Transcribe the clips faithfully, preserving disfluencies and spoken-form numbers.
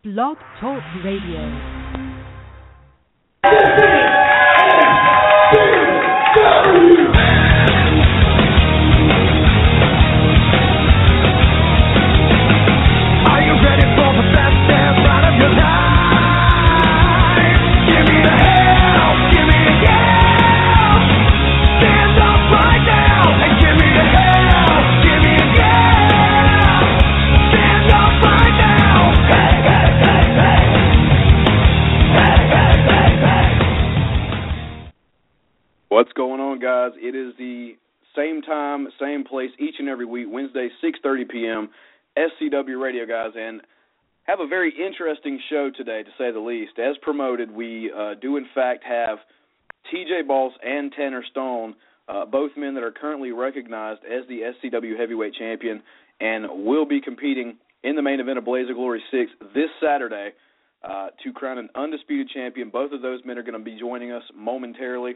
Blog Talk Radio. What's going on, guys? It is the same time, same place each and every week, Wednesday, six thirty p.m., S C W Radio, guys, and have a very interesting show today, to say the least. As promoted, we uh, do, in fact, have T J Boss and Tanner Stone, uh, both men that are currently recognized as the S C W Heavyweight Champion and will be competing in the main event of Blaze of Glory six this Saturday uh, to crown an undisputed champion. Both of those men are going to be joining us momentarily.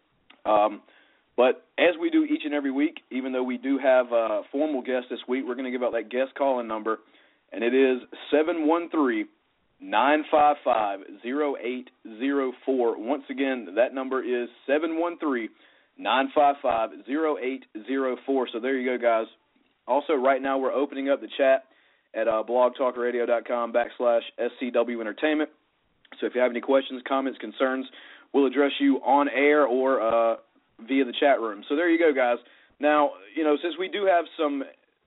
Um, but as we do each and every week, even though we do have a formal guest this week, we're going to give out that guest call-in number, and it is seven one three, nine five five, zero eight zero four. Once again, that number is seven one three, nine five five, zero eight zero four. So there you go, guys. Also, right now we're opening up the chat at uh, blogtalkradio.com backslash SCW Entertainment. So if you have any questions, comments, concerns, we'll address you on air or uh, via the chat room. So there you go, guys. Now, you know, since we do have some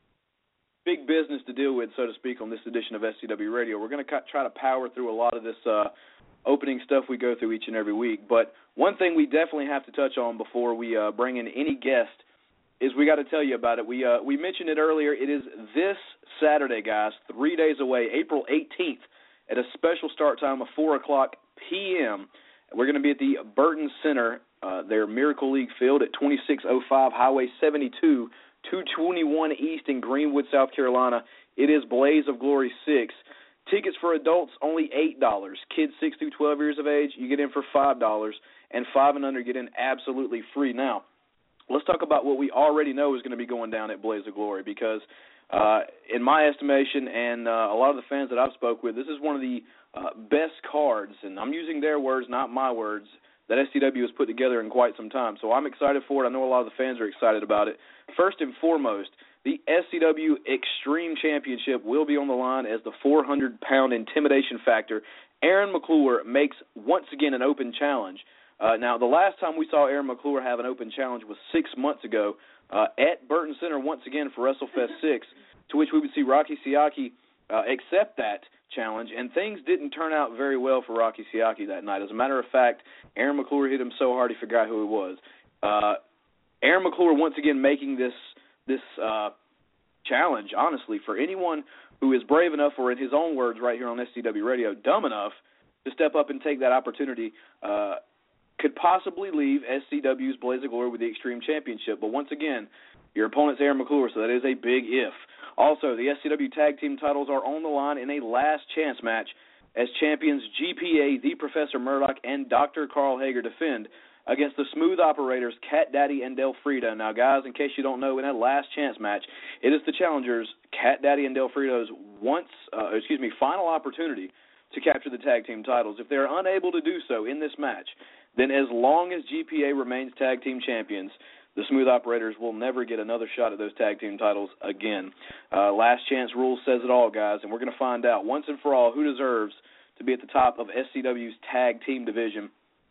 big business to deal with, so to speak, on this edition of S C W Radio, we're going to try to power through a lot of this uh, opening stuff we go through each and every week. But one thing we definitely have to touch on before we uh, bring in any guest is we got to tell you about it. We uh, we mentioned it earlier. It is this Saturday, guys, three days away, April eighteenth, at a special start time of four o'clock p.m., We're going to be at the Burton Center, uh, their Miracle League Field at twenty-six oh five Highway seventy-two, two twenty-one East in Greenwood, South Carolina. It is Blaze of Glory six. Tickets for adults, only eight dollars. Kids six through twelve years of age, you get in for five dollars. And five and under get in absolutely free. Now, let's talk about what we already know is going to be going down at Blaze of Glory because, uh, in my estimation and uh, a lot of the fans that I've spoke with, this is one of the Uh, best cards, and I'm using their words, not my words, that S C W has put together in quite some time. So I'm excited for it. I know a lot of the fans are excited about it. First and foremost, the S C W Extreme Championship will be on the line as the four hundred pound intimidation factor. Aaron McClure makes, once again, an open challenge. Uh, now, the last time we saw Aaron McClure have an open challenge was six months ago uh, at Burton Center once again for WrestleFest six, to which we would see Rocky Siaki uh, accept that challenge, and things didn't turn out very well for Rocky Siaki that night. As a matter of fact, Aaron McClure hit him so hard he forgot who he was. Uh, Aaron McClure once again making this this uh, challenge, honestly, for anyone who is brave enough, or in his own words right here on S C W Radio, dumb enough to step up and take that opportunity, uh, could possibly leave S C W's Blaze of Glory with the Extreme Championship. But once again, your opponent's Aaron McClure, so that is a big if. Also, the S C W Tag Team titles are on the line in a last-chance match as champions G P A, The Professor Murdoch, and Doctor Carl Hager defend against the Smooth Operators, Cat Daddy and Del Frito. Now, guys, in case you don't know, in that last-chance match, it is the challengers, Cat Daddy and Del Frito's once, uh, excuse me, final opportunity to capture the Tag Team titles. If they are unable to do so in this match, then as long as G P A remains Tag Team champions, the Smooth Operators will never get another shot at those tag team titles again. Uh, last chance rule says it all, guys, and we're going to find out once and for all who deserves to be at the top of S C W's tag team division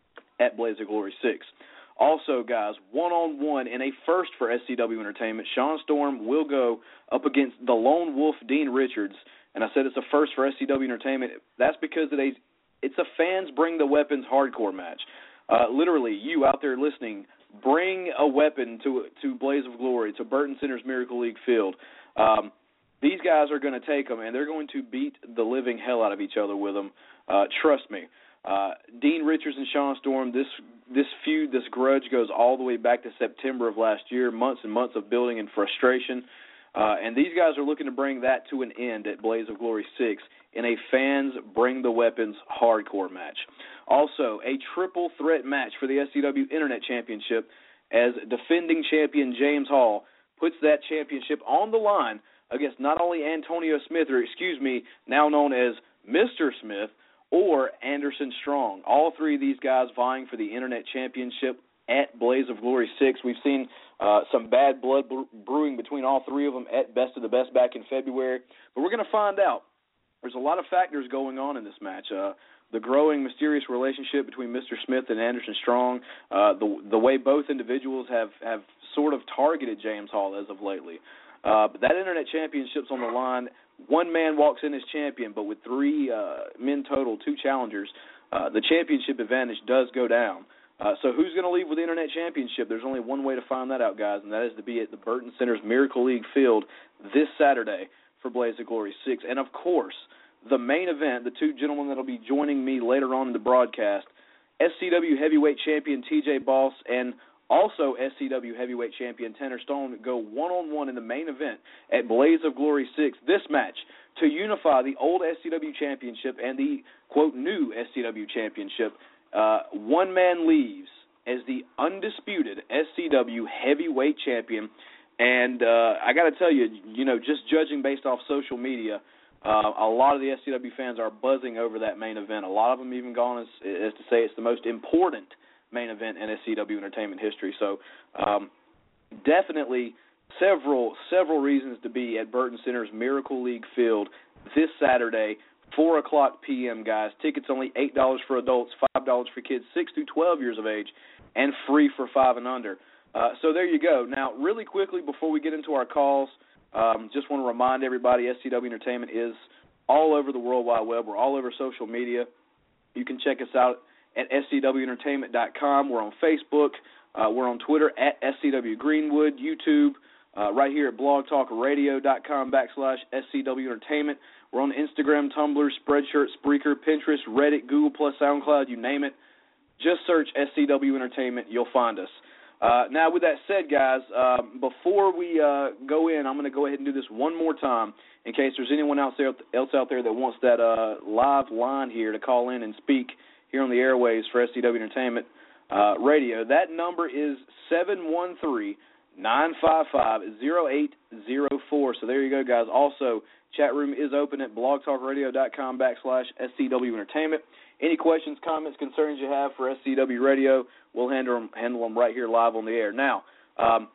at Blaze of Glory six. Also, guys, one-on-one in a first for S C W Entertainment, Sean Storm will go up against the Lone Wolf, Dean Richards. And I said it's a first for S C W Entertainment. That's because it is, it's a fans bring the weapons hardcore match. Uh, literally, you out there listening, bring a weapon to to Blaze of Glory, to Burton Center's Miracle League Field. Um, these guys are going to take them, and they're going to beat the living hell out of each other with them. Uh, trust me. Uh, Dean Richards and Sean Storm, this this feud, this grudge goes all the way back to September of last year, months and months of building and frustration. Uh, and these guys are looking to bring that to an end at Blaze of Glory six in a fans bring the weapons hardcore match. Also, a triple threat match for the S C W Internet Championship as defending champion James Hall puts that championship on the line against not only Antonio Smith, or excuse me, now known as Mister Smith, or Anderson Strong. All three of these guys vying for the Internet Championship at Blaze of Glory six. We've seen uh, some bad blood brewing between all three of them at Best of the Best back in February. But we're going to find out. There's a lot of factors going on in this match. Uh, the growing mysterious relationship between Mister Smith and Anderson Strong, uh, the the way both individuals have, have sort of targeted James Hall as of lately. Uh, but that Internet Championship's on the line. One man walks in as champion, but with three uh, men total, two challengers, uh, the championship advantage does go down. Uh, so who's going to leave with the Internet Championship? There's only one way to find that out, guys, and that is to be at the Burton Center's Miracle League Field this Saturday for Blaze of Glory six. And, of course, the main event, the two gentlemen that will be joining me later on in the broadcast, S C W Heavyweight Champion T J Boss and also S C W Heavyweight Champion Tanner Stone go one-on-one in the main event at Blaze of Glory six. This match to unify the old S C W Championship and the, quote, new S C W Championship. Uh, one man leaves as the undisputed S C W Heavyweight Champion. And uh, I got to tell you, you know, just judging based off social media, uh, a lot of the S C W fans are buzzing over that main event. A lot of them even gone as, as to say it's the most important main event in S C W entertainment history. So um, definitely several several reasons to be at Burton Center's Miracle League Field this Saturday, four o'clock p.m., guys. Tickets only eight dollars for adults, five dollars for kids six through twelve years of age, and free for five and under. Uh, so there you go. Now, really quickly before we get into our calls, um, just want to remind everybody S C W Entertainment is all over the World Wide Web. We're all over social media. You can check us out at S C W entertainment dot com. We're on Facebook. Uh, we're on Twitter at S C W Greenwood, YouTube, uh, right here at blogtalkradio dot com backslash S C W Entertainment. We're on Instagram, Tumblr, Spreadshirt, Spreaker, Pinterest, Reddit, Google Plus, SoundCloud, you name it. Just search S C W Entertainment. You'll find us. Uh, now, with that said, guys, uh, before we uh, go in, I'm going to go ahead and do this one more time in case there's anyone else, there, else out there that wants that uh, live line here to call in and speak here on the airwaves for S C W Entertainment uh, Radio. That number is seven one three, nine five five, zero eight zero four. So there you go, guys. Also, chat room is open at blogtalkradio dot com backslash S C W Entertainment. Any questions, comments, concerns you have for S C W Radio, we'll handle them, handle them right here live on the air. Now, um,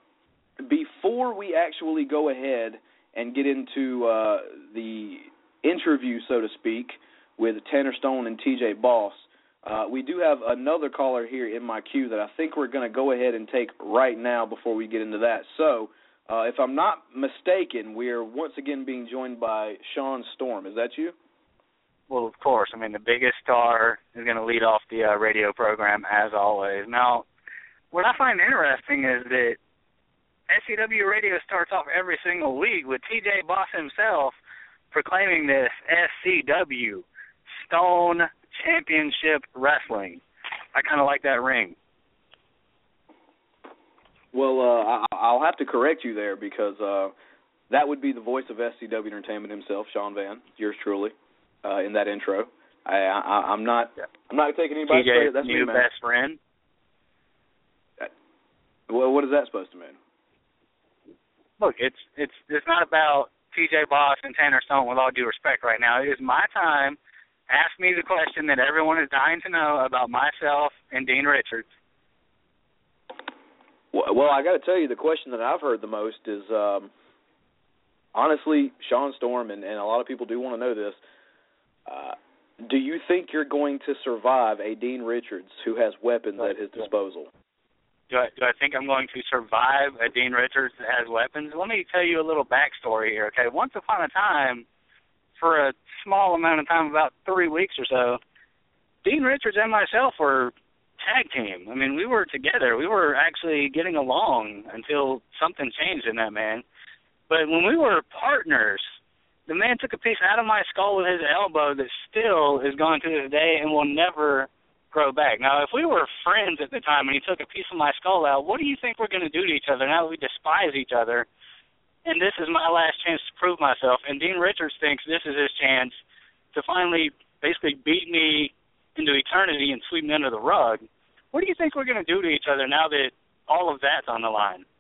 before we actually go ahead and get into uh, the interview, so to speak, with Tanner Stone and T J Boss, uh, we do have another caller here in my queue that I think we're going to go ahead and take right now before we get into that. So, uh, if I'm not mistaken, we are once again being joined by Sean Storm. Is that you? Well, of course. I mean, the biggest star is going to lead off the uh, radio program, as always. Now, what I find interesting is that S C W Radio starts off every single week with T J Boss himself proclaiming this S C W, Stone Championship Wrestling. I kind of like that ring. Well, uh, I'll have to correct you there because uh, that would be the voice of S C W Entertainment himself, Sean Van, yours truly. Uh, in that intro, I, I, I'm not. I'm not taking anybody's credit. That's new me, man. Best friend. Well, what is that supposed to mean? Look, it's it's it's not about T J Boss and Tanner Stone. With all due respect, right now, it is my time. Ask me the question that everyone is dying to know about myself and Dean Richards. Well, well I got to tell you, the question that I've heard the most is, um, honestly, Sean Storm, and, and a lot of people do want to know this. Uh, do you think you're going to survive a Dean Richards who has weapons at his disposal? Do I, do I think I'm going to survive a Dean Richards that has weapons? Let me tell you a little backstory here, okay? Once upon a time, for a small amount of time, about three weeks or so, Dean Richards and myself were tag team. I mean, we were together. We were actually getting along until something changed in that man. But when we were partners, the man took a piece out of my skull with his elbow that still is gone to this day and will never grow back. Now, if we were friends at the time and he took a piece of my skull out, what do you think we're going to do to each other now that we despise each other? And this is my last chance to prove myself. And Dean Richards thinks this is his chance to finally basically beat me into eternity and sweep me under the rug. What do you think we're going to do to each other now that all of that's on the line?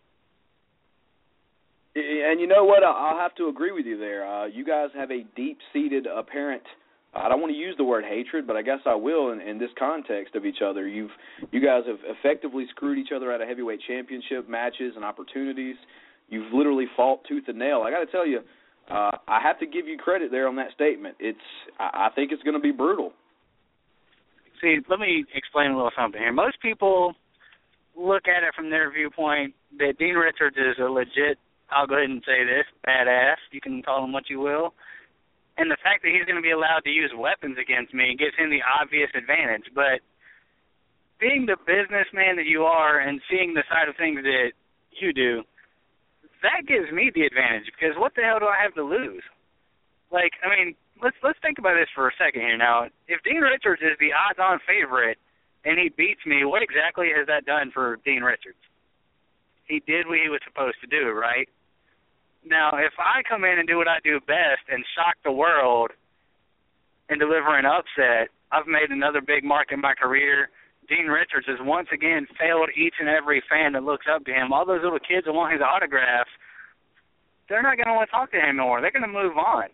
And you know what? I'll have to agree with you there. Uh, you guys have a deep-seated, apparent I don't want to use the word hatred, but I guess I will in, in this context of each other. You've you guys have effectively screwed each other out of heavyweight championship matches and opportunities. You've literally fought tooth and nail. I got to tell you, uh, I have to give you credit there on that statement. It's I, I think it's going to be brutal. See, let me explain a little something here. Most people look at it from their viewpoint that Dean Richards is a legit, I'll go ahead and say this, badass. You can call him what you will. And the fact that he's going to be allowed to use weapons against me gives him the obvious advantage. But being the businessman that you are and seeing the side of things that you do, that gives me the advantage because what the hell do I have to lose? Like, I mean, let's let's think about this for a second here now. If Dean Richards is the odds-on favorite and he beats me, what exactly has that done for Dean Richards? He did what he was supposed to do, right? Now, if I come in and do what I do best and shock the world and deliver an upset, I've made another big mark in my career. Dean Richards has once again failed each and every fan that looks up to him. All those little kids that want his autograph, they're not going to want to talk to him anymore. They're going to move on.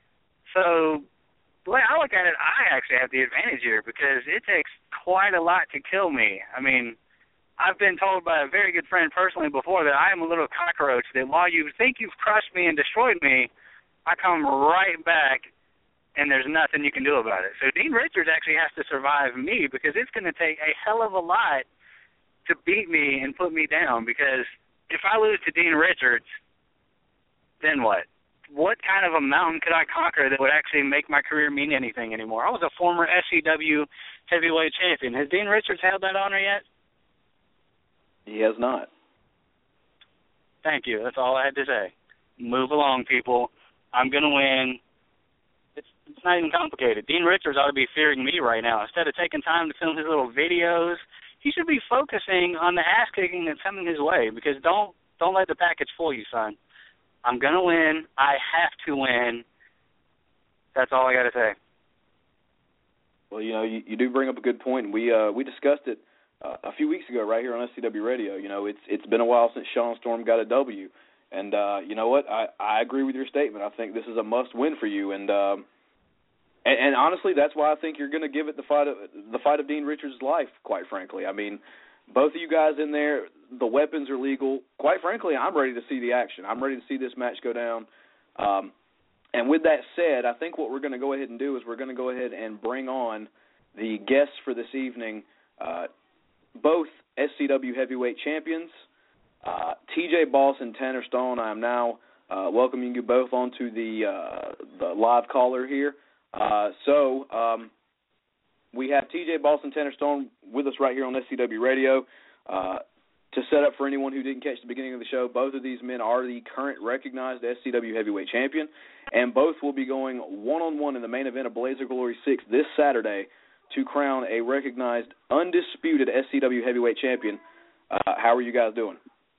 So the way I look at it, I actually have the advantage here because it takes quite a lot to kill me. I mean, I've been told by a very good friend personally before that I am a little cockroach, that while you think you've crushed me and destroyed me, I come right back and there's nothing you can do about it. So Dean Richards actually has to survive me because it's going to take a hell of a lot to beat me and put me down because if I lose to Dean Richards, then what? What kind of a mountain could I conquer that would actually make my career mean anything anymore? I was a former S C W heavyweight champion. Has Dean Richards held that honor yet? He has not. Thank you. That's all I had to say. Move along, people. I'm going to win. It's, it's not even complicated. Dean Richards ought to be fearing me right now. Instead of taking time to film his little videos, he should be focusing on the ass-kicking that's coming his way because don't don't let the package fool you, son. I'm going to win. I have to win. That's all I got to say. Well, you know, you, you do bring up a good point. We uh, we discussed it uh, a few weeks ago right here on S C W Radio. You know, it's it's been a while since Sean Storm got a W. And uh, you know what? I, I agree with your statement. I think this is a must-win for you. And, um, and and honestly, that's why I think you're going to give it the fight of, the fight of Dean Richards' life, quite frankly. I mean, both of you guys in there, the weapons are legal. Quite frankly, I'm ready to see the action. I'm ready to see this match go down. Um, and with that said, I think what we're going to go ahead and do is we're going to go ahead and bring on the guests for this evening, uh, both S C W heavyweight champions, Uh, T J Boss and Tanner Stone. I am now uh, welcoming you both onto the uh, the live caller here. Uh, so um, we have T J Boss and Tanner Stone with us right here on S C W Radio. Uh, to set up for anyone who didn't catch the beginning of the show, both of these men are the current recognized S C W heavyweight champion, and both will be going one-on-one in the main event of Blazer Glory six this Saturday to crown a recognized, undisputed S C W heavyweight champion. Uh, how are you guys doing?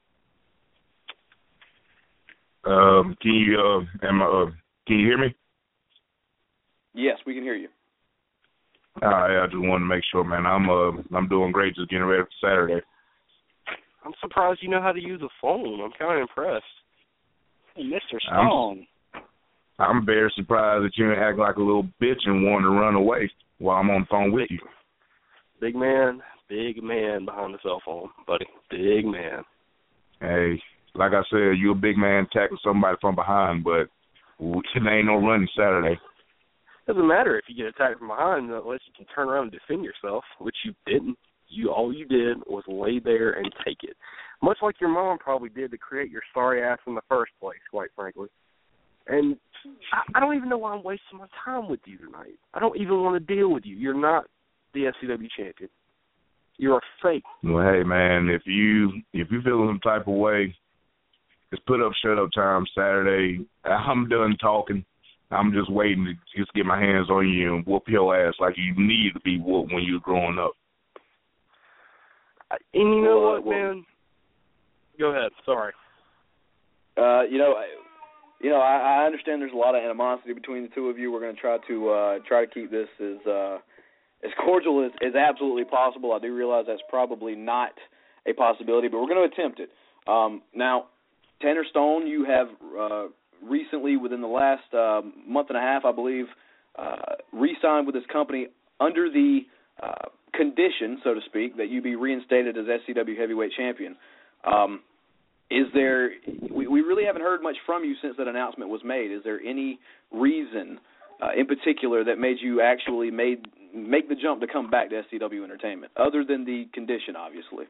Um, can you uh, am I, uh, can you hear me? Yes, we can hear you. Uh, I just wanted to make sure, man. I'm uh, I'm doing great. Just getting ready for Saturday. I'm surprised you know how to use a phone. I'm kind of impressed. Hey, Mister Stone. I'm, I'm very surprised that you didn't act like a little bitch and wanted to run away while I'm on the phone with you. Big man, big man behind the cell phone, buddy. Big man. Hey. Like I said, you're a big man tackling somebody from behind, but there ain't no running Saturday. Doesn't matter if you get attacked from behind unless you can turn around and defend yourself, which you didn't. You all you did was lay there and take it, much like your mom probably did to create your sorry ass in the first place, quite frankly. And I, I don't even know why I'm wasting my time with you tonight. I don't even want to deal with you. You're not the S C W champion. You're a fake. Well, hey man, if you if you feel some type of way, it's put up, shut up time Saturday. I'm done talking. I'm just waiting to just get my hands on you and whoop your ass like you needed to be whooped when you were growing up. And you know well, what, well, man? Go ahead. Sorry. Uh, you know, I, you know, I, I understand there's a lot of animosity between the two of you. We're going to try to uh, try to keep this as uh, as cordial as, as absolutely possible. I do realize that's probably not a possibility, but we're going to attempt it. Um, now. Tanner Stone, you have uh, recently, within the last uh, month and a half, I believe, uh, re-signed signed with this company under the uh, condition, so to speak, that you be reinstated as S C W heavyweight champion. Um, is there? We, we really haven't heard much from you since that announcement was made. Is there any reason uh, in particular that made you actually made make the jump to come back to S C W Entertainment, other than the condition, obviously?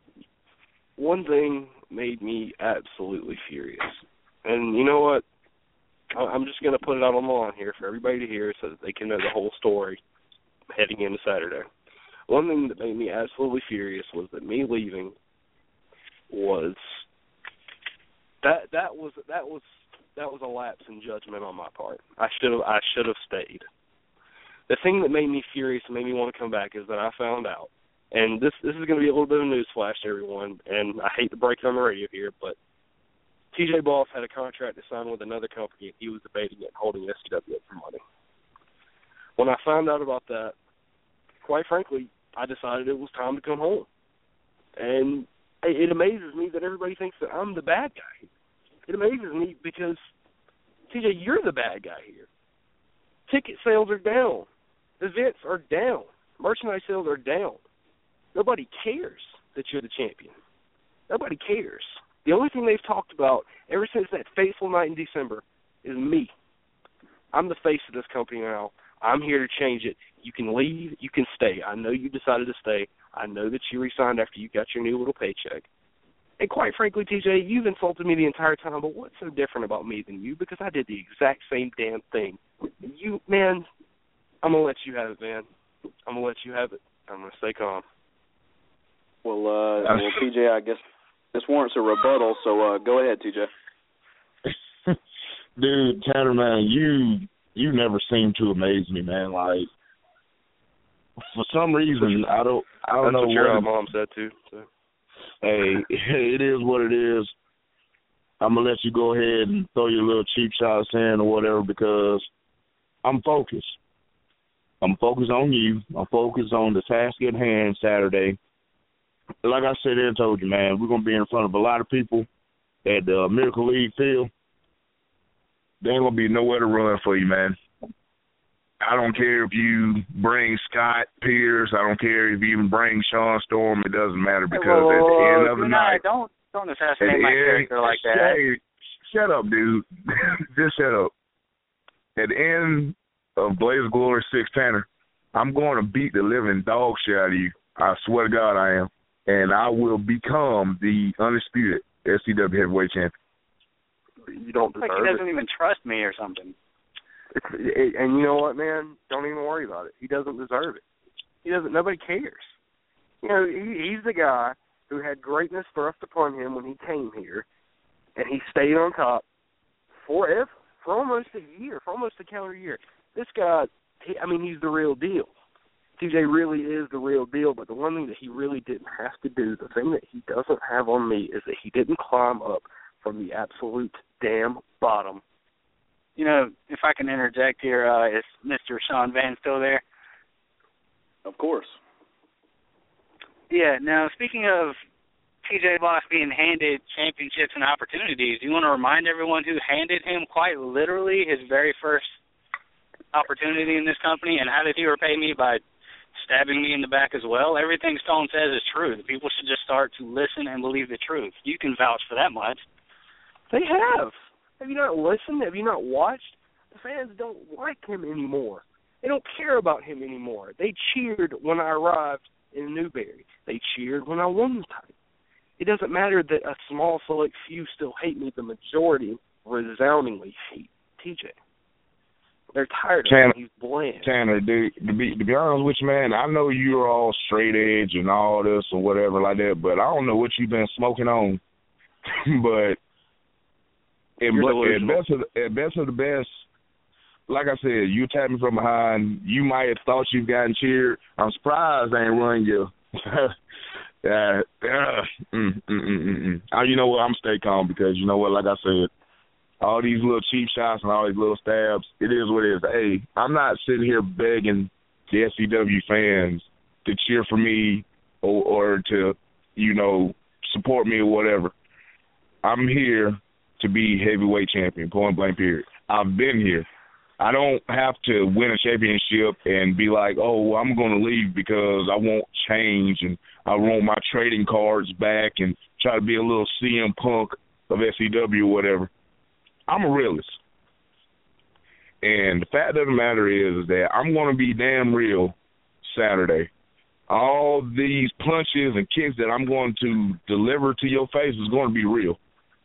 One thing made me absolutely furious. And you know what? I'm just going to put it out on the line here for everybody to hear so that they can know the whole story heading into Saturday. One thing that made me absolutely furious was that me leaving was that that was that was that was a lapse in judgment on my part. I should have I should have stayed. The thing that made me furious and made me want to come back is that I found out, and this this is going to be a little bit of a news flash to everyone, and I hate to break it on the radio here, but T J Boss had a contract to sign with another company, and he was debating it and holding S C W up for money. When I found out about that, quite frankly, I decided it was time to come home. And it amazes me that everybody thinks that I'm the bad guy. It amazes me because, T J, you're the bad guy here. Ticket sales are down. Events are down. Merchandise sales are down. Nobody cares that you're the champion. Nobody cares. The only thing they've talked about ever since that fateful night in December is me. I'm the face of this company now. I'm here to change it. You can leave. You can stay. I know you decided to stay. I know that you resigned after you got your new little paycheck. And quite frankly, T J, you've insulted me the entire time, but what's so different about me than you? Because I did the exact same damn thing. You, man, I'm going to let you have it, man. I'm going to let you have it. I'm going to stay calm. Well, uh, well, T J, I guess this warrants a rebuttal, so uh, go ahead, T J. Dude, Tanner, man, you you never seem to amaze me, man. Like, for some reason, I don't I don't That's know what your what mom said too. So. Hey, it is what it is. I'm gonna let you go ahead and throw your little cheap shots in or whatever because I'm focused. I'm focused on you. I'm focused on the task at hand Saturday. Like I said and told you, man, we're going to be in front of a lot of people at the Miracle League field. There ain't going to be nowhere to run for you, man. I don't care if you bring Scott Pierce. I don't care if you even bring Sean Storm. It doesn't matter because hey, whoa, at the end of the not, night. Don't, don't assassinate my end, character like that. Hey, shut up, dude. Just shut up. At the end of Blaze of Glory six, Tanner, I'm going to beat the living dog shit out of you. I swear to God I am. And I will become the undisputed S C W heavyweight champion. You don't deserve like he doesn't it. even trust me or something. It's, it, and you know what, man? Don't even worry about it. He doesn't deserve it. He doesn't. Nobody cares. You know, he, he's the guy who had greatness thrust upon him when he came here, and he stayed on top forever, for almost a year, for almost a calendar year. This guy, he, I mean, he's the real deal. T J really is the real deal, but the one thing that he really didn't have to do, the thing that he doesn't have on me, is that he didn't climb up from the absolute damn bottom. You know, if I can interject here, uh, is Mister Sean Van still there? Of course. Yeah, now, speaking of T J Boss being handed championships and opportunities, you want to remind everyone who handed him quite literally his very first opportunity in this company, and how did he repay me? By stabbing me in the back as well. Everything Stone says is true. The people should just start to listen and believe the truth. You can vouch for that much. They have. Have you not listened? Have you not watched? The fans don't like him anymore. They don't care about him anymore. They cheered when I arrived in Newberry. They cheered when I won the title. It doesn't matter that a small select few still hate me. The majority resoundingly hate T J. They're tired Tanner, of him. He's bland. Tanner, dude, to be to be honest with you, man, I know you're all straight edge and all this or whatever like that, but I don't know what you've been smoking on. but at, at best of the, at best of the best, like I said, you attacked me from behind. You might have thought you've gotten cheered. I'm surprised I ain't run you. uh, uh, mm, mm, mm, mm. Oh, you know what? I'm stay calm because you know what? Like I said, all these little cheap shots and all these little stabs, it is what it is. Hey, I'm not sitting here begging the S C W fans to cheer for me or, or to, you know, support me or whatever. I'm here to be heavyweight champion, point blank period. I've been here. I don't have to win a championship and be like, oh, well, I'm going to leave because I won't change and I want my trading cards back and try to be a little C M Punk of S C W or whatever. I'm a realist. And the fact of the matter is, is that I'm going to be damn real Saturday. All these punches and kicks that I'm going to deliver to your face is going to be real.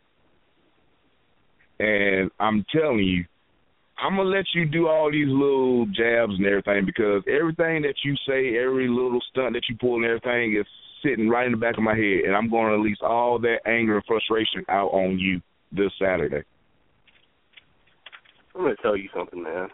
And I'm telling you, I'm going to let you do all these little jabs and everything because everything that you say, every little stunt that you pull and everything is sitting right in the back of my head, and I'm going to release all that anger and frustration out on you this Saturday. I'm going to tell you something, man.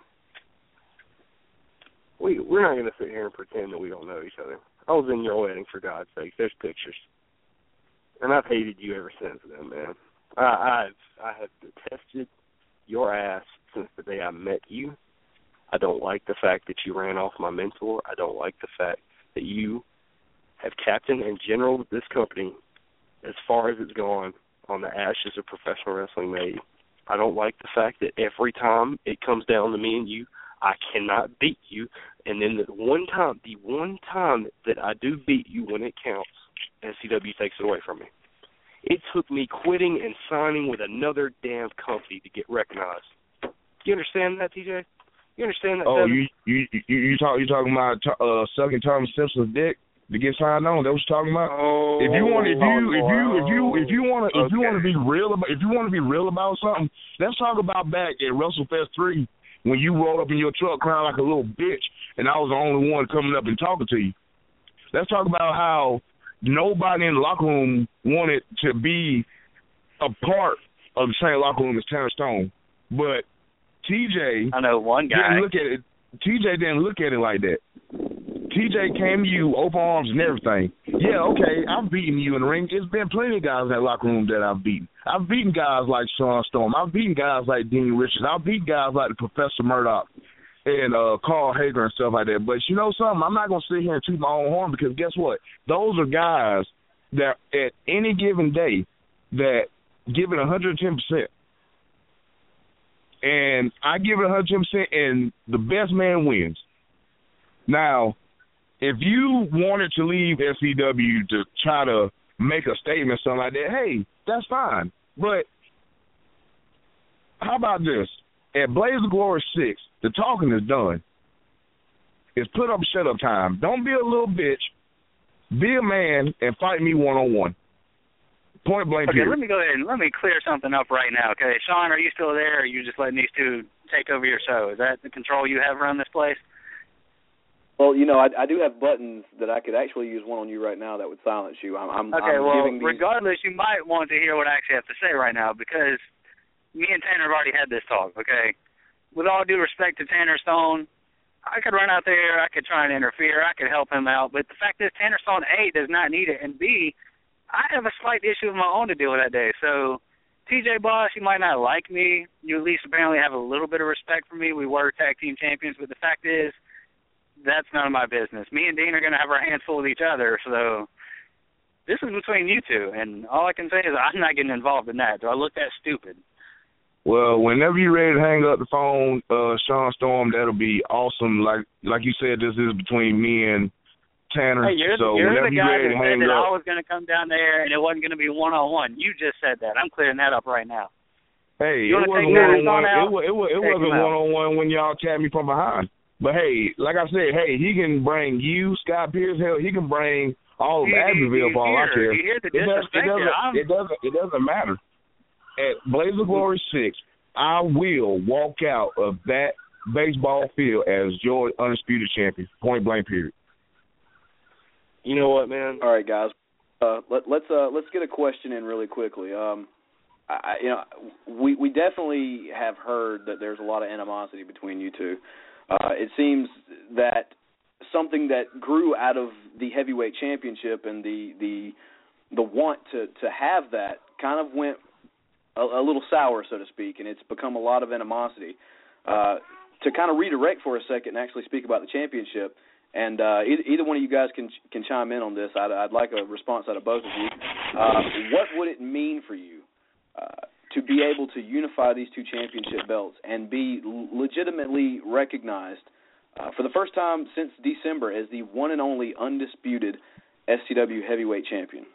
We, we're not going to sit here and pretend that we don't know each other. I was in your wedding, for God's sake. There's pictures. And I've hated you ever since then, man. I, I've, I have detested your ass since the day I met you. I don't like the fact that you ran off my mentor. I don't like the fact that you have captained and generaled this company as far as it's gone on the ashes of professional wrestling made. I don't like the fact that every time it comes down to me and you, I cannot beat you. And then the one time, the one time that I do beat you when it counts, S C W takes it away from me. It took me quitting and signing with another damn company to get recognized. You understand that, T J? You understand that? Oh, Devin? you you you you talk you talking about uh, sucking Thomas Simpson's dick to get signed on? That what you talking about? Oh, if you want, if you if you if you if you want to if you okay. want to be real about if you want to be real about something, let's talk about back at WrestleFest three when you rolled up in your truck crying like a little bitch, and I was the only one coming up and talking to you. Let's talk about how nobody in the locker room wanted to be a part of the same locker room as Tanner Stone, but T J, I know one guy. didn't look at it. T J didn't look at it like that. T J came to you open arms and everything. Yeah, okay, I've beaten you in the ring. There's been plenty of guys in that locker room that I've beaten. I've beaten guys like Sean Storm. I've beaten guys like Dean Richards. I've beaten guys like the Professor Murdoch and uh, Carl Hager and stuff like that. But you know something? I'm not going to sit here and toot my own horn because guess what? Those are guys that at any given day that give it one hundred ten percent. And I give it one hundred ten percent, and the best man wins. Now, if you wanted to leave S C W to try to make a statement, something like that, hey, that's fine. But how about this? At Blaze of Glory six, the talking is done. It's put up, shut up time. Don't be a little bitch. Be a man and fight me one-on-one. Point blank Okay, period. let me go ahead and let me clear something up right now, okay? Sean, are you still there, or are you just letting these two take over your show? Is that the control you have around this place? Well, you know, I, I do have buttons that I could actually use one on you right now that would silence you. I'm, I'm, Okay, I'm well, giving these... regardless, you might want to hear what I actually have to say right now because me and Tanner have already had this talk, okay? With all due respect to Tanner Stone, I could run out there, I could try and interfere, I could help him out, but the fact is Tanner Stone, A, does not need it, and B, I have a slight issue of my own to deal with that day. So, T J Boss, you might not like me. You at least apparently have a little bit of respect for me. We were tag team champions, but the fact is, that's none of my business. Me and Dean are going to have our hands full with each other, so this is between you two, and all I can say is I'm not getting involved in that. Do I look that stupid? Well, whenever you're ready to hang up the phone, uh, Sean Storm, that'll be awesome. Like like you said, this is between me and Tanner. Hey, you're, so you're whenever the you're guy ready that to hang said that up, I was going to come down there and it wasn't going to be one-on-one. You just said that. I'm clearing that up right now. hey, You it wanna wasn't take Tanner one-on-one. Stone out? It, was, it, was, it Take wasn't him out. one-on-one when y'all tapped me from behind. But, hey, like I said, hey, he can bring you, Scott Pierce, hell, he can bring all of You- you- Abbeville you for all I hear- care. you hear the It, does, it, disrespect here. doesn't, I'm- it, doesn't, it doesn't matter. At Blaze of Glory six, I will walk out of that baseball field as your undisputed champion, point blank period. You know what, man? All right, guys. Uh, let, let's uh, let's get a question in really quickly. Um, I, you know, we we definitely have heard that there's a lot of animosity between you two. Uh, it seems that something that grew out of the heavyweight championship and the the the want to, to have that kind of went a, a little sour, so to speak, and it's become a lot of animosity. Uh, to kind of redirect for a second and actually speak about the championship, and uh, either, either one of you guys can can chime in on this. I'd, I'd like a response out of both of you. Uh, what would it mean for you uh, to be able to unify these two championship belts and be legitimately recognized uh, for the first time since December as the one and only undisputed S C W heavyweight champion?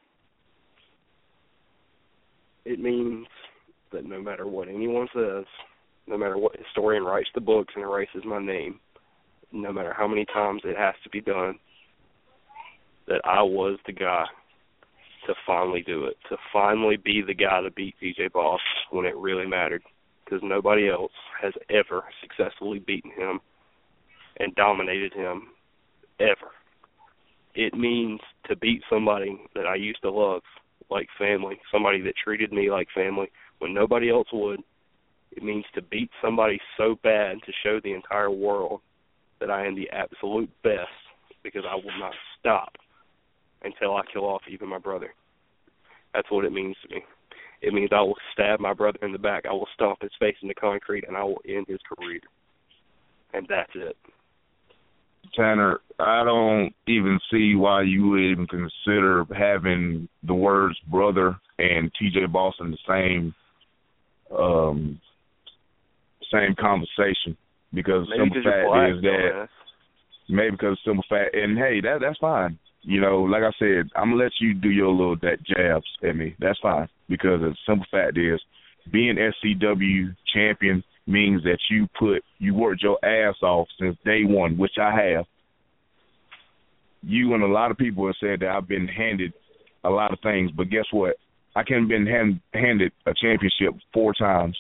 It means that no matter what anyone says, no matter what historian writes the books and erases my name, no matter how many times it has to be done, that I was the guy to finally do it, to finally be the guy to beat T J Boss when it really mattered, because nobody else has ever successfully beaten him and dominated him, ever. It means to beat somebody that I used to love like family, somebody that treated me like family when nobody else would. It means to beat somebody so bad to show the entire world that I am the absolute best, because I will not stop until I kill off even my brother. That's what it means to me. It means I will stab my brother in the back, I will stomp his face into concrete, and I will end his career. And that's it. Tanner, I don't even see why you would even consider having the words brother and T J Boss in the same um, same conversation, because maybe simple fact black, is that maybe because simple fact, and hey, that that's fine. You know, like I said, I'm gonna let you do your little that jabs at me. That's fine, because the simple fact is, being S C W champion means that you put you worked your ass off since day one, which I have. You and a lot of people have said that I've been handed a lot of things, but guess what? I can't been hand, handed a championship four times.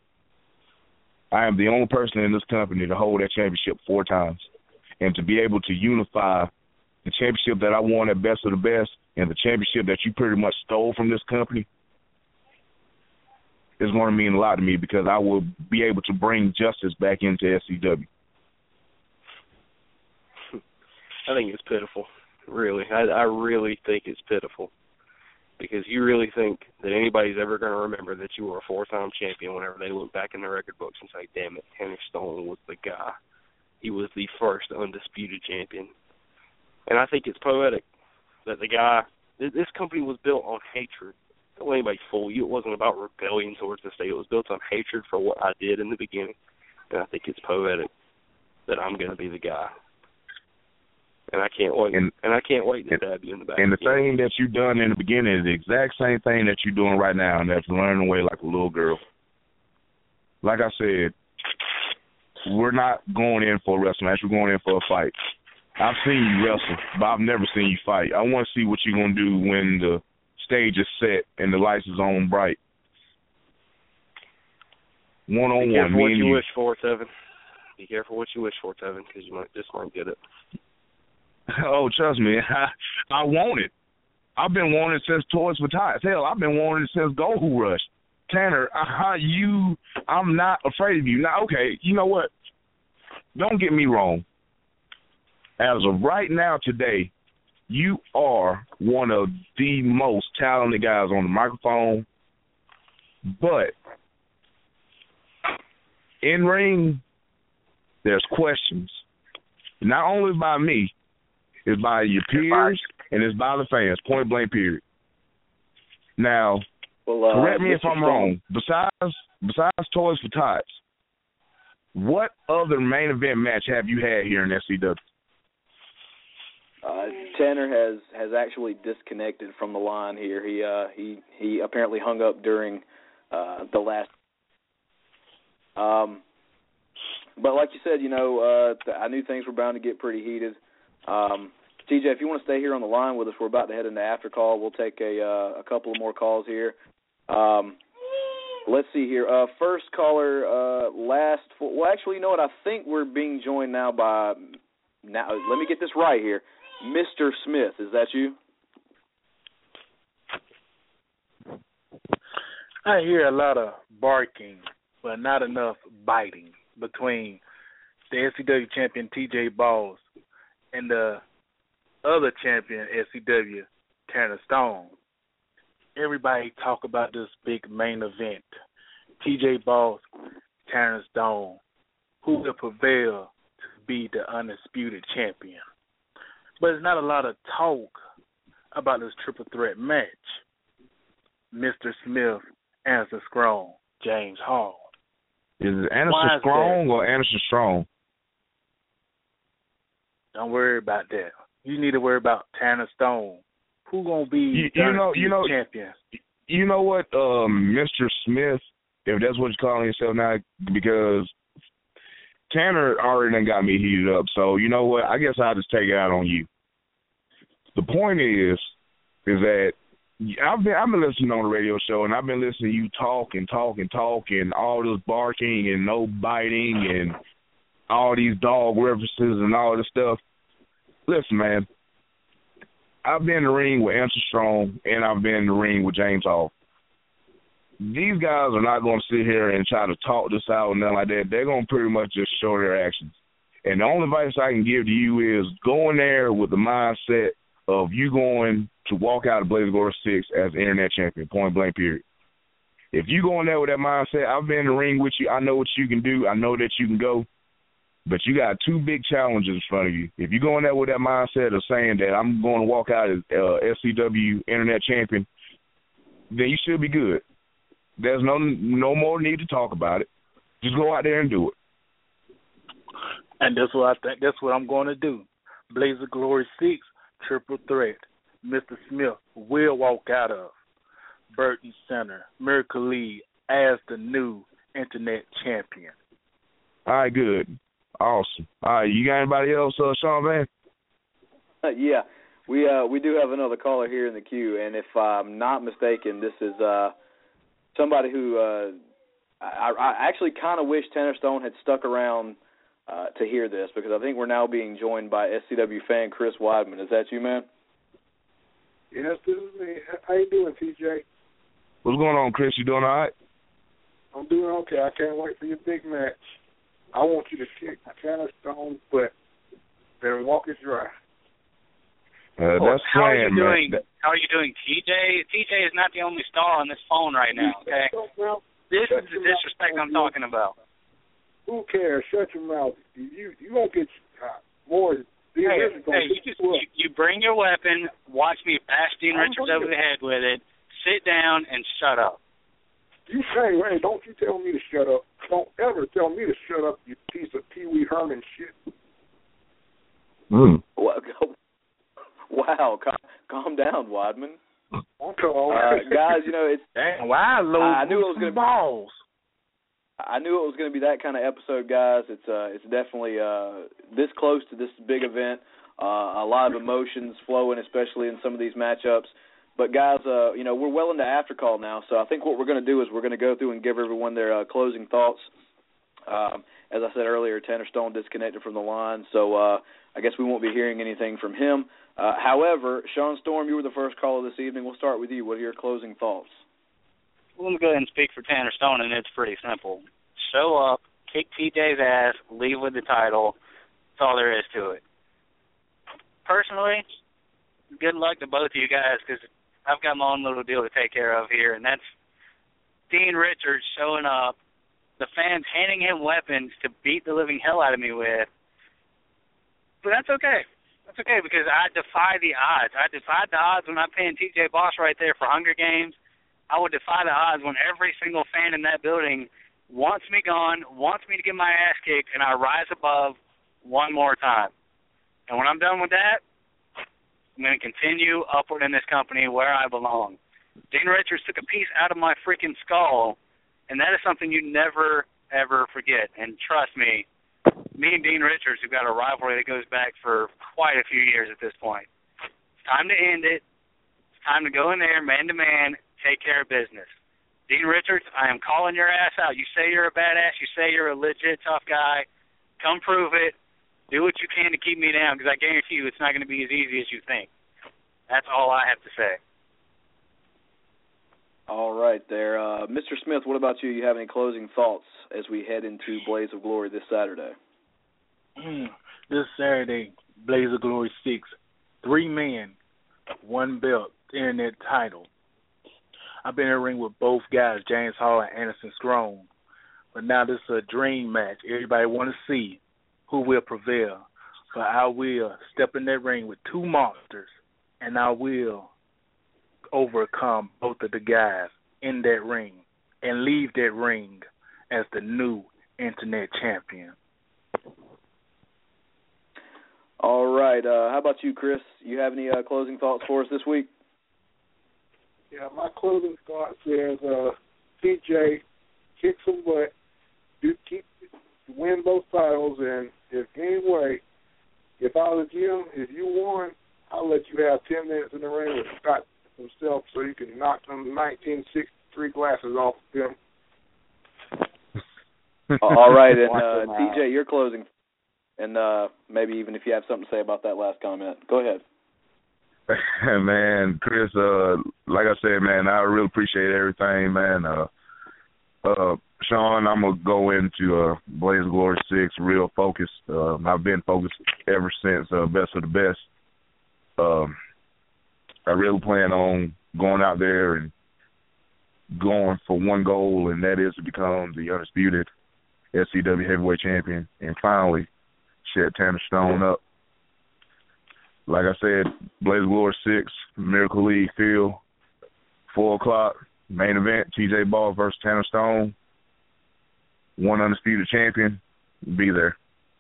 I am the only person in this company to hold that championship four times, and to be able to unify the championship that I won at Best of the Best and the championship that you pretty much stole from this company is going to mean a lot to me, because I will be able to bring justice back into S C W. I think it's pitiful, really. I, I really think it's pitiful, because you really think that anybody's ever going to remember that you were a four-time champion whenever they look back in the record books and say, damn it, Henry Stone was the guy. He was the first undisputed champion. And I think it's poetic that the guy, this company was built on hatred. Don't let anybody fool you. It wasn't about rebellion towards the state. It was built on hatred for what I did in the beginning. And I think it's poetic that I'm going to be the guy. And I can't wait. And, and I can't wait to stab you in the back. And the thing that you done in the beginning is the exact same thing that you're doing right now, and that's learning away like a little girl. Like I said, we're not going in for a wrestling match. We're going in for a fight. I've seen you wrestle, but I've never seen you fight. I want to see what you're going to do when the stage is set and the lights is on bright. One on one. Be careful me what and you you. wish for, Tevin. Be careful what you wish for, Tevin, because you might just might get it. Oh, trust me, I, I want it. I've been wanting it since Toys for Tots. Hell, I've been wanting it since Goku Rush. Tanner, uh, you, I'm not afraid of you. Now, okay, you know what? Don't get me wrong. As of right now, today, you are one of the most talented guys on the microphone. But in ring, there's questions. Not only by me, it's by your peers and it's by the fans. Point blank, period. Now, well, uh, correct me Mister if I'm Stone. wrong. Besides, besides Toys for Tots, what other main event match have you had here in S C W? Uh, Tanner has, has actually disconnected from the line here. He uh, he he apparently hung up during uh, the last. Um, but like you said, you know, uh, I knew things were bound to get pretty heated. Um, T J, if you want to stay here on the line with us, we're about to head into after call. We'll take a uh, a couple of more calls here. Um, let's see here. Uh, first caller, uh, last. For, well, actually, you know what? I think we're being joined now by. Now, let me get this right here. Mister Smith, is that you? I hear a lot of barking, but not enough biting between the S C W champion T J Boss and the other champion S C W, Tanner Stone. Everybody talk about this big main event, T J Boss, Tanner Stone, who will prevail to be the undisputed champion. But there's not a lot of talk about this triple threat match. Mister Smith Anderson Strong, James Hall. Is it Anderson Why is Strong that? or Anderson Strong? Don't worry about that. You need to worry about Tanner Stone. Who gonna be You, you know, you know, champion? You know what, um, Mister Smith, if that's what you're calling yourself now, because Tanner already done got me heated up. So you know what? I guess I'll just take it out on you. The point is, is that I've been I've been listening on the radio show, and I've been listening to you talk and talk and talk, and all this barking and no biting and all these dog references and all this stuff. Listen, man, I've been in the ring with Anderson Strong, and I've been in the ring with James Hall. These guys are not going to sit here and try to talk this out and nothing like that. They're going to pretty much just show their actions. And the only advice I can give to you is go in there with the mindset of you going to walk out of Blaze of Glory six as the Internet Champion, point blank, period. If you go in there with that mindset, I've been in the ring with you. I know what you can do. I know that you can go. But you got two big challenges in front of you. If you go in there with that mindset of saying that I'm going to walk out as uh, S C W Internet Champion, then you should be good. There's no no more need to talk about it. Just go out there and do it. And that's what I think. That's what I'm going to do. Blaze of Glory six, triple threat. Mister Smith will walk out of Burton Center, Miracle League as the new Internet Champion. All right, good. Awesome. All right, you got anybody else, uh, Sean Van? Uh, yeah, we uh, we do have another caller here in the queue, and if I'm not mistaken, this is uh, somebody who uh, I, I actually kind of wish Tanner Stone had stuck around uh, to hear this, because I think we're now being joined by S C W fan Chris Weidman. Is that you, man? Yes, this is me. How you doing, T J? What's going on, Chris? You doing all right? I'm doing okay. I can't wait for your big match. I want you to kick Tanner Stone's butt, then walk it dry. Uh, well, that's how playing, are you doing? man. How are you doing, T J? T J is not the only star on this phone right now. Okay, this is the disrespect I'm talking about. Who cares? Shut your mouth. You you won't get uh, more. Hey, hey you just you, you bring your weapon. Watch me bash Dean Richards over the head with it. Sit down and shut up. You say, hey, don't you tell me to shut up. Don't ever tell me to shut up, you piece of Pee Wee Herman shit. Mm. Wow, calm, calm down, Weidman. Okay, uh, guys, you know, it's Dang, wow, I knew it was going to balls. I knew it was going to be that kind of episode, guys. It's uh, it's definitely uh, this close to this big event. Uh, a lot of emotions flowing, especially in some of these matchups. But, guys, uh, you know, we're well into after call now, so I think what we're going to do is we're going to go through and give everyone their uh, closing thoughts. Um, as I said earlier, Tanner Stone disconnected from the line, so uh, I guess we won't be hearing anything from him. Uh, however, Sean Storm, you were the first caller this evening. We'll start with you. What are your closing thoughts? Well, let me go ahead and speak for Tanner Stone, and it's pretty simple. Show up, kick T J's ass, leave with the title. That's all there is to it. Personally, good luck to both of you guys, because I've got my own little deal to take care of here, and that's Dean Richards showing up, the fans handing him weapons to beat the living hell out of me with. But that's okay. That's okay, because I defy the odds. I defied the odds when I'm paying T J Boss right there for Hunger Games. I would defy the odds when every single fan in that building wants me gone, wants me to get my ass kicked, and I rise above one more time. And when I'm done with that, I'm going to continue upward in this company where I belong. Dean Richards took a piece out of my freaking skull, and that is something you never, ever forget. And trust me, me and Dean Richards have got a rivalry that goes back for quite a few years at this point. It's time to end it. It's time to go in there, man-to-man, take care of business. Dean Richards, I am calling your ass out. You say you're a badass. You say you're a legit tough guy. Come prove it. Do what you can to keep me down, because I guarantee you it's not going to be as easy as you think. That's all I have to say. All right there. Uh, Mister Smith, what about you? You have any closing thoughts as we head into Blaze of Glory this Saturday? Mm, this Saturday, Blaze of Glory six, three men, one belt, Internet title. I've been in the ring with both guys, James Hall and Anderson Strong. But now this is a dream match. Everybody want to see who will prevail. But I will step in that ring with two monsters, and I will overcome both of the guys in that ring and leave that ring as the new internet champion. All right. Uh, how about you, Chris? You have any uh, closing thoughts for us this week? Yeah, my closing thought says, uh, T J, kick some butt, do keep win both titles, and if anyway, if I was Jim, if you won, I'll let you have ten minutes in the ring with Scott himself so you can knock them nineteen sixty-three glasses off of him. All right, and uh, T J, your closing, and uh, maybe even if you have something to say about that last comment, go ahead. Man, Chris, uh, like I said, man, I really appreciate everything, man. Uh, uh, Sean, I'm going to go into uh, Blaze of Glory six real focused. Uh, I've been focused ever since uh, Best of the Best. Um, I really plan on going out there and going for one goal, and that is to become the undisputed S C W heavyweight champion and finally shed Tanner Stone up. Like I said, Blaze of Glory six, Miracle League Field, four o'clock, main event, T J Ball versus Tanner Stone. One undisputed champion, be there.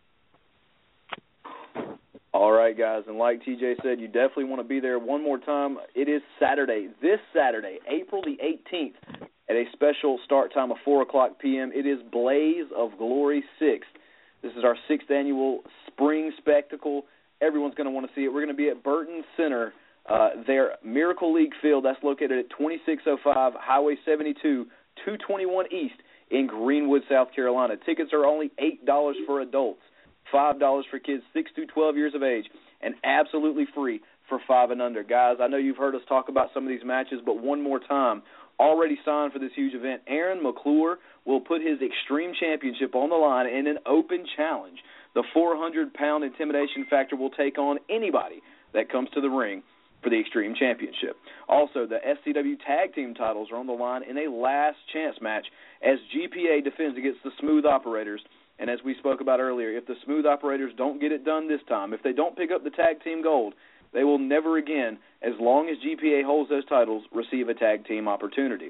All right, guys, and like T J said, you definitely want to be there one more time. It is Saturday, this Saturday, April the eighteenth, at a special start time of four o'clock p.m. It is Blaze of Glory six. This is our sixth annual spring spectacle. Everyone's going to want to see it. We're going to be at Burton Center, uh, their Miracle League Field. That's located at twenty-six oh five Highway seventy-two, two twenty-one East in Greenwood, South Carolina. Tickets are only eight dollars for adults, five dollars for kids six to twelve years of age, and absolutely free for five and under. Guys, I know you've heard us talk about some of these matches, but one more time, already signed for this huge event, Aaron McClure will put his Extreme Championship on the line in an open challenge. The four hundred pound intimidation factor will take on anybody that comes to the ring for the Extreme Championship. Also, the S C W Tag Team titles are on the line in a last chance match as G P A defends against the Smooth Operators. And as we spoke about earlier, if the Smooth Operators don't get it done this time, if they don't pick up the Tag Team gold, they will never again, as long as G P A holds those titles, receive a Tag Team opportunity.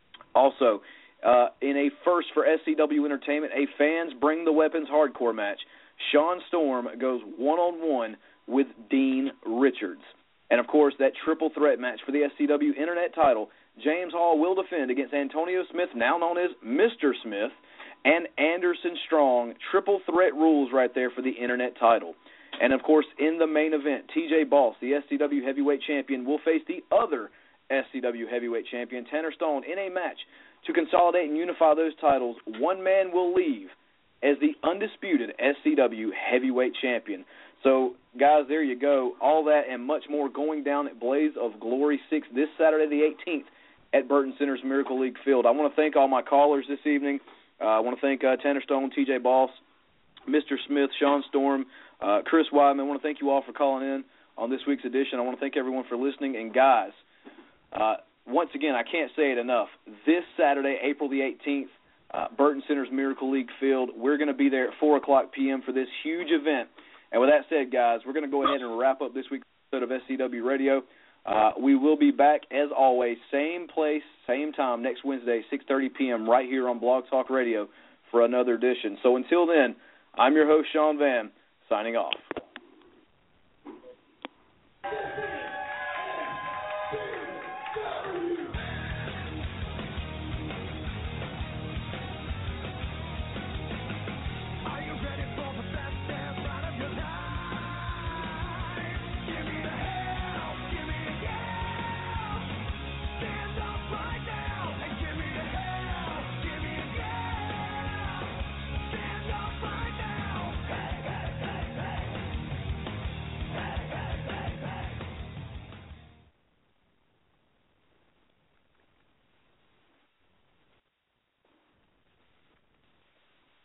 Also, uh, in a first for S C W Entertainment, a Fans Bring the Weapons hardcore match, Sean Storm goes one-on-one with Dean Richards. And, of course, that triple threat match for the S C W Internet title, James Hall will defend against Antonio Smith, now known as Mister Smith, and Anderson Strong. Triple threat rules right there for the Internet title. And, of course, in the main event, T J Boss, the S C W Heavyweight Champion, will face the other S C W Heavyweight Champion, Tanner Stone, in a match to consolidate and unify those titles. One man will leave as the undisputed S C W Heavyweight Champion. So, guys, there you go. All that and much more going down at Blaze of Glory six this Saturday the eighteenth at Burton Center's Miracle League Field. I want to thank all my callers this evening. Uh, I want to thank uh, Tanner Stone, T J Boss, Mister Smith, Sean Storm, uh, Chris Weidman. I want to thank you all for calling in on this week's edition. I want to thank everyone for listening. And, guys, uh, once again, I can't say it enough. This Saturday, April the eighteenth, Uh, Burton Center's Miracle League Field. We're going to be there at four o'clock p.m. for this huge event. And with that said, guys, we're going to go ahead and wrap up this week's episode of S C W Radio. Uh, we will be back, as always, same place, same time, next Wednesday, six thirty p.m., right here on Blog Talk Radio for another edition. So until then, I'm your host, Sean Van, signing off.